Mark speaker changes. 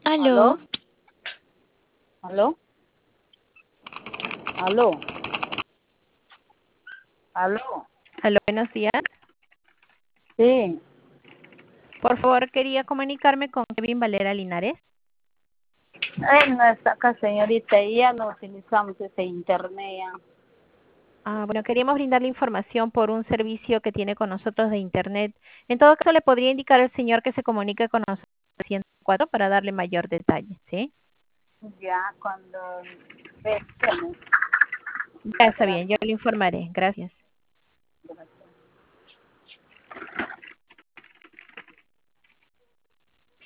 Speaker 1: Aló,
Speaker 2: ¿Aló? ¿Aló? ¿Aló? ¿Aló?
Speaker 1: aló, buenos días.
Speaker 2: Sí.
Speaker 1: Por favor, quería comunicarme con Kevin Valera Linares.
Speaker 2: Él no está acá, señorita, y ya no utilizamos ese internet ya.
Speaker 1: Bueno, queríamos brindarle información por un servicio que tiene con nosotros de Internet. En todo caso, le podría indicar al señor que se comunique con nosotros al 104 para darle mayor detalle, ¿sí?
Speaker 2: Ya cuando... Bueno,
Speaker 1: Ya está bien,
Speaker 2: gracias.
Speaker 1: yo le informaré. Gracias.